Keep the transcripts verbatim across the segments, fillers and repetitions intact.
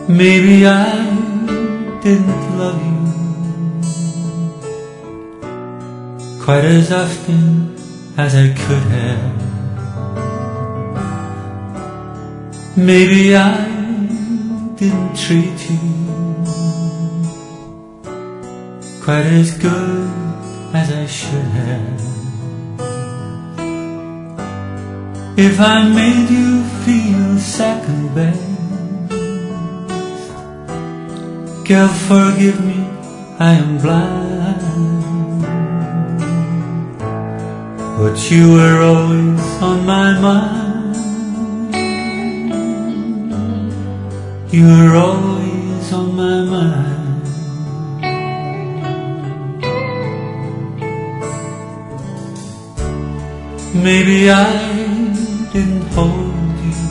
Maybe I didn't love you quite as often as I could have. Maybe I didn't treat you quite as good as I should have. If I made you feel second best, girl, forgive me, I am blind, but you were always on my mind. You were always on my mind. Maybe I didn't hold you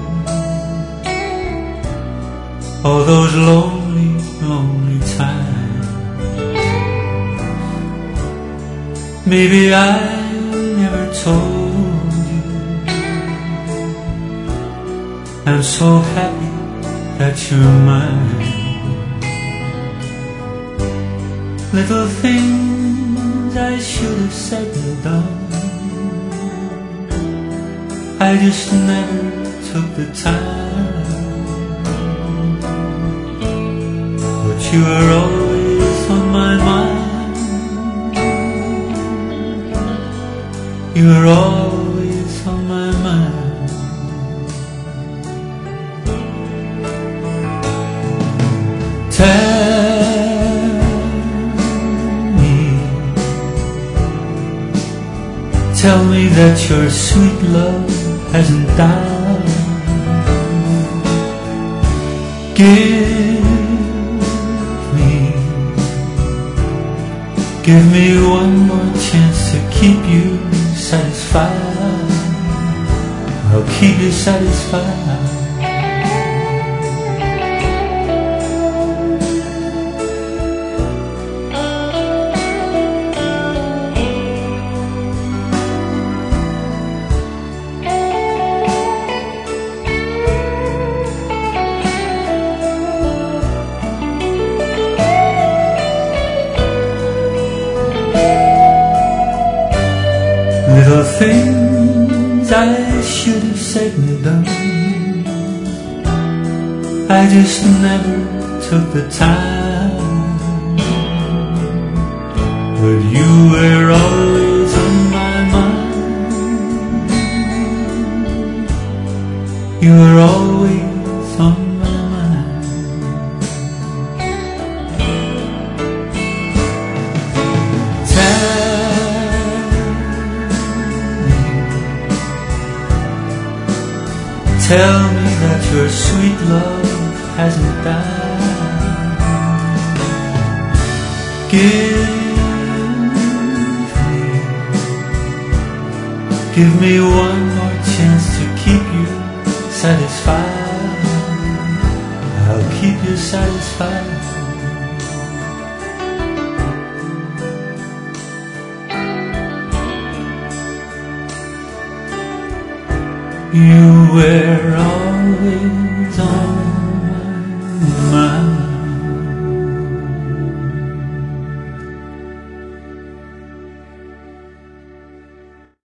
all those lonely, lonely times. Maybe I never told you I'm so happy that you're mine. Little things I should have said and done, I just never took the time. But you were always on my mind. You were always on my mind. Tell me, tell me that your sweet love hasn't died. Give me, give me one more chance to keep you satisfied. I'll keep you satisfied. Little things I should have said and done, I just never took the time. But you were always on my mind. You were always on my mind. Tell me that your sweet love hasn't died. Give me, give me one more chance to keep you satisfied. I'll keep you satisfied. You were always on